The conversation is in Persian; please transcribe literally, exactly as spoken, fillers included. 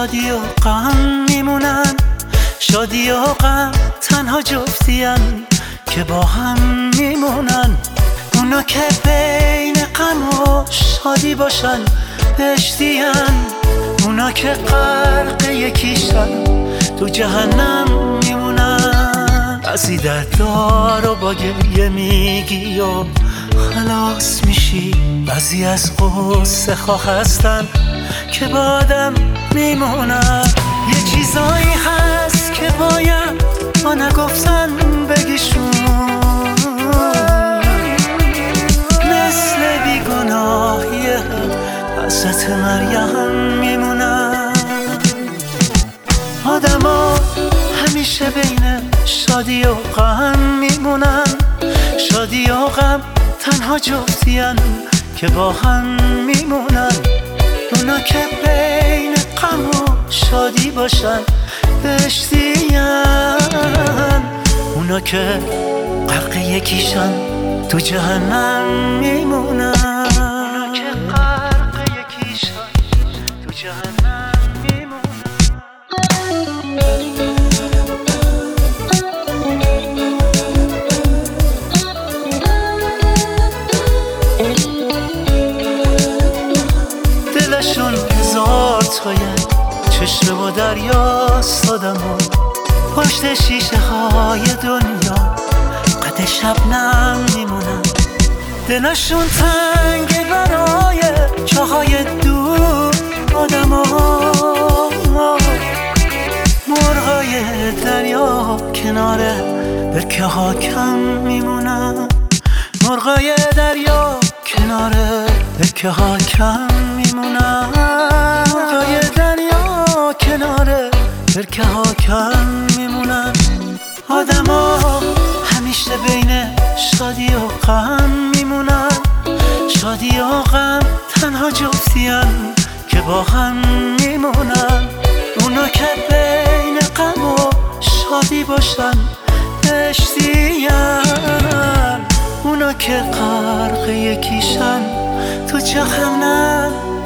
شادی و غم میمونن، شادی و غم تنها جفتین که با هم میمونن. اونا که بین غم و شادی باشن بهشتین، اونا که غرق یکیشن تو جهنم میمونن. بعضی دردارو با گریه میگی و خلاص میشی، بعضی از غصه خواه هستن که با آدم میمونن. یه چیزایی هست که باید ما نگفتن بگیشون، مثل بیگناهی حضرت مریم میمونن. آدم ها همیشه بین شادی و غم میمونن، شادی و غم تنها جفتین که با هم میمونن. اونا که بین غم و شادی باشن بهشتین، اونا که غرق یکیشن تو جهنم میمونن. اونا که غرق یکیشن تو جهنم میمونن. دلشون هزار تایه، چشم و دریاست آدم ها، پشت شیشه های دنیا قد شبنم میمونن. دلشون تنگه برای جاهای دور آدم ها، مرغای دریا کنار برکه ها کم میمونن. مرغای دریا کنار برکه ها کم میمونن. مرغای دریا کنار برکه ها کم میمونن. آدم ها همیشه بین شادی و غم میمونن، شادی و غم تنها جفتین که با هم میمونن. اونا که بین غم و شادی باشن بهشتین، اونا که غرق یکیشن تو جهنم